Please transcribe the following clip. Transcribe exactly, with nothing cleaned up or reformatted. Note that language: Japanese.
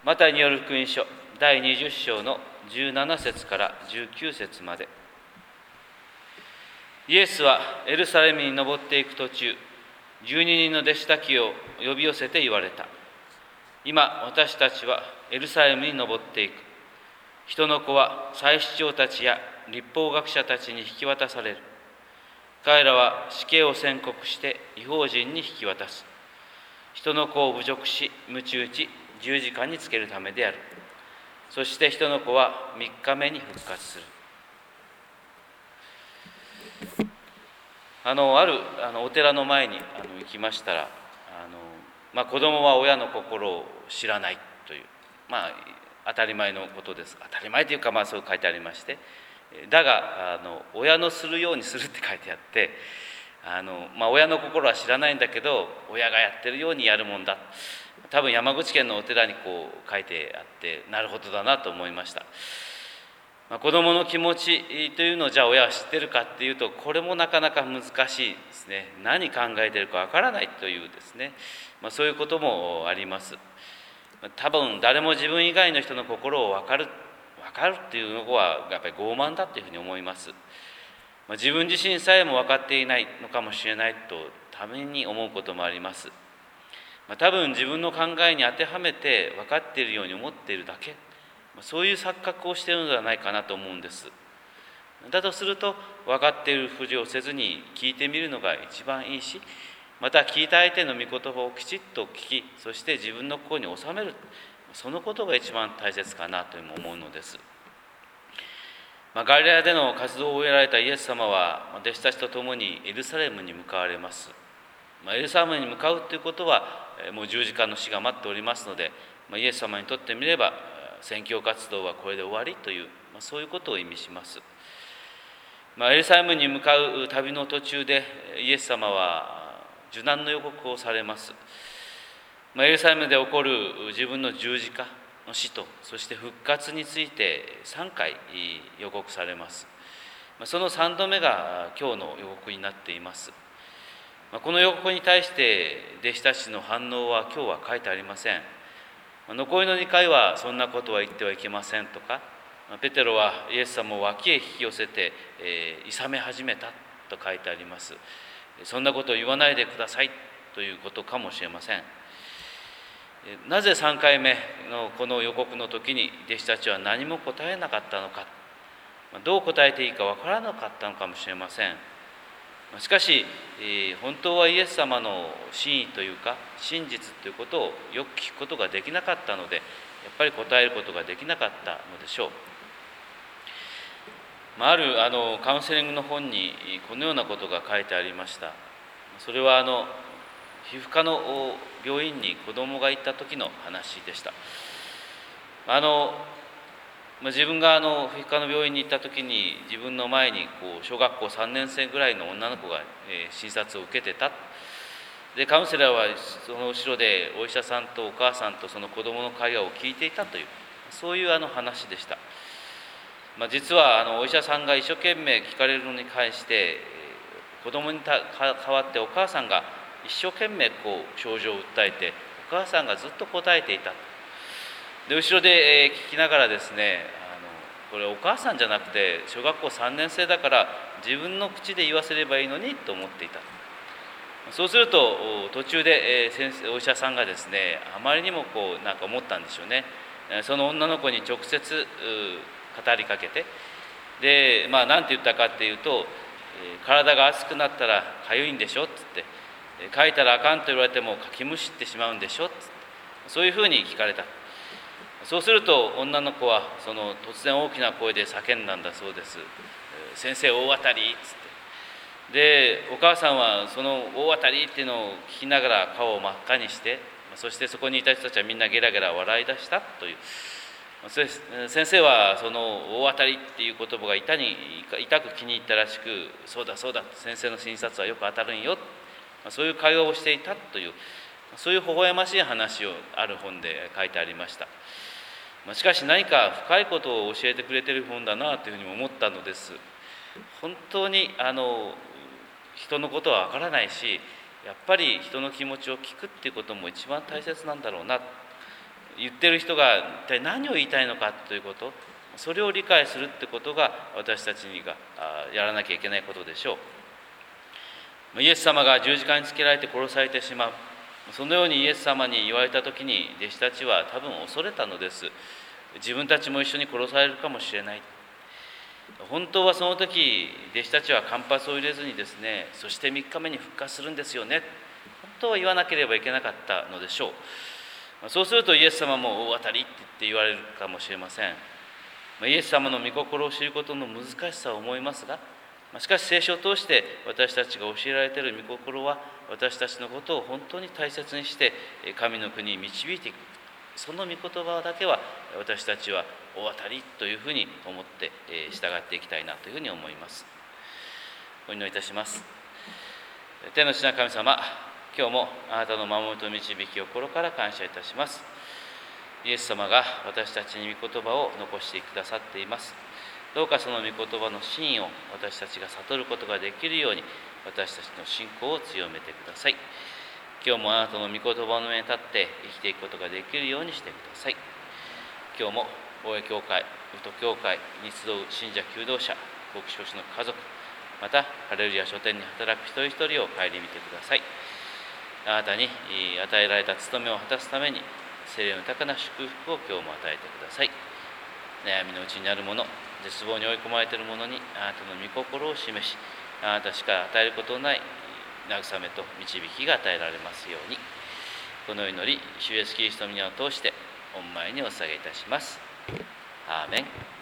マタイによる福音書だいにじゅっ章のじゅうなな節からじゅうきゅう節まで。イエスはエルサレムに登っていく途中、じゅうににんの弟子たちを呼び寄せて言われた。今私たちはエルサレムに登っていく。人の子は祭司長たちや律法学者たちに引き渡される。彼らは死刑を宣告して異邦人に引き渡す。人の子を侮辱し、鞭打ち、十字架につけるためである。そして人の子は三日目に復活する。あのあるあのお寺の前にあの行きましたら、あの、まあ、子供は親の心を知らないという、まあ、当たり前のことです。当たり前というか、まあ、そう書いてありまして、だがあの親のするようにするって書いてあって、あの、まあ、親の心は知らないんだけど親がやってるようにやるもんだ。多分山口県のお寺にこう書いてあって、なるほどだなと思いました。まあ、子どもの気持ちというのをじゃあ親は知ってるかっていうと、これもなかなか難しいですね。何考えてるかわからないというですね、まあ、そういうこともあります。多分誰も自分以外の人の心を分かる分かるっていうのはやっぱり傲慢だというふうに思います。まあ、自分自身さえも分かっていないのかもしれないとために思うこともあります。まあ、多分自分の考えに当てはめて分かっているように思っているだけ、そういう錯覚をしているのではないかなと思うんです。だとすると、分かっているふりをせずに聞いてみるのが一番いいし、また聞いた相手の御言葉をきちっと聞き、そして自分の心に収める、そのことが一番大切かなと思うのです。まあ、ガリラヤでの活動を終えられたイエス様は、弟子たちと共にエルサレムに向かわれます。まあ、エルサレムに向かうということは、もう十字架の死が待っておりますので、まあ、イエス様にとってみれば、宣教活動はこれで終わりという、まあ、そういうことを意味します。まあ、エルサレムに向かう旅の途中で、イエス様は受難の予告をされます。まあ、エルサレムで起こる自分の十字架の死と、そして復活についてさんかい予告されます。まあ、そのさんどめが今日の予告になっています。まあ、この予告に対して弟子たちの反応は今日は書いてありません。残りのにかいはそんなことは言ってはいけませんとか、ペテロはイエス様を脇へ引き寄せて、えー、諌め始めたと書いてあります。そんなことを言わないでくださいということかもしれません。なぜさんかいめのこの予告の時に弟子たちは何も答えなかったのか、どう答えていいか分からなかったのかもしれません。しかし、本当はイエス様の真意というか真実ということをよく聞くことができなかったので、やっぱり答えることができなかったのでしょう。あるあのカウンセリングの本にこのようなことが書いてありました。それはあの皮膚科の病院に子供が行った時の話でした。あの自分があの皮膚科の病院に行った時に、自分の前にこう小学校さんねん生ぐらいの女の子が、えー、診察を受けてた。でカウンセラーはその後ろでお医者さんとお母さんとその子供の会話を聞いていたという、そういうあの話でした。まあ、実はあのお医者さんが一生懸命聞かれるのに関して、子供にた代わってお母さんが一生懸命こう症状を訴えて、お母さんがずっと答えていた。で後ろで聞きながらですね、あのこれお母さんじゃなくて小学校さんねん生だから自分の口で言わせればいいのにと思っていた。そうすると途中で先生お医者さんがですね、あまりにもこうなんか思ったんでしょうね。その女の子に直接語りかけて、でまあ何て言ったかっていうと、体が熱くなったらかゆいんでしょっつって、かいたらあかんと言われてもかきむしってしまうんでしょっつって、そういうふうに聞かれた。そうすると女の子はその突然大きな声で叫んだんだそうです。先生大当たりっつって。でお母さんはその大当たりっていうのを聞きながら顔を真っ赤にして、そしてそこにいた人たちはみんなゲラゲラ笑い出したという。先生はその大当たりっていう言葉が痛に痛く気に入ったらしく、そうだそうだ先生の診察はよく当たるんよ、そういう会話をしていたという、そういう微笑ましい話をある本で書いてありました。しかし何か深いことを教えてくれている本だなというふうに思ったのです。本当にあの人のことはわからないし、やっぱり人の気持ちを聞くっていうことも一番大切なんだろうな。 言ってる人が一体何を言いたいのかということ、それを理解するってことが私たちにがやらなきゃいけないことでしょう。イエス様が十字架につけられて殺されてしまう、そのようにイエス様に言われたときに弟子たちは多分恐れたのです。自分たちも一緒に殺されるかもしれない。本当はその時弟子たちは間髪を入れずにですね、そしてみっかめに復活するんですよね、本当は言わなければいけなかったのでしょう。そうするとイエス様も大当たりって言われるかもしれません。イエス様の御心を知ることの難しさを思いますが、しかし聖書を通して私たちが教えられている御心は、私たちのことを本当に大切にして神の国に導いていく、その御言葉だけは私たちは大当たりというふうに思って従っていきたいなというふうに思います。お祈りいたします。天の父なる神様、今日もあなたの守りと導きを心から感謝いたします。イエス様が私たちに御言葉を残してくださっています。どうかその御言葉の真意を私たちが悟ることができるように、私たちの信仰を強めてください。今日もあなたの御言葉の上に立って生きていくことができるようにしてください。今日も大江教会、宇都教会に集う信者求道者、牧師の家族、またハレルヤ書店に働く一人一人を顧みてください。あなたに与えられた務めを果たすために、聖霊の豊かな祝福を今日も与えてください。悩みのうちにあるもの、絶望に追い込まれているものにあなたの御心を示し、あなたしか与えることのない慰めと導きが与えられますように、この祈り、主イエスキリストの皆を通して御前にお捧げいたします。アーメン。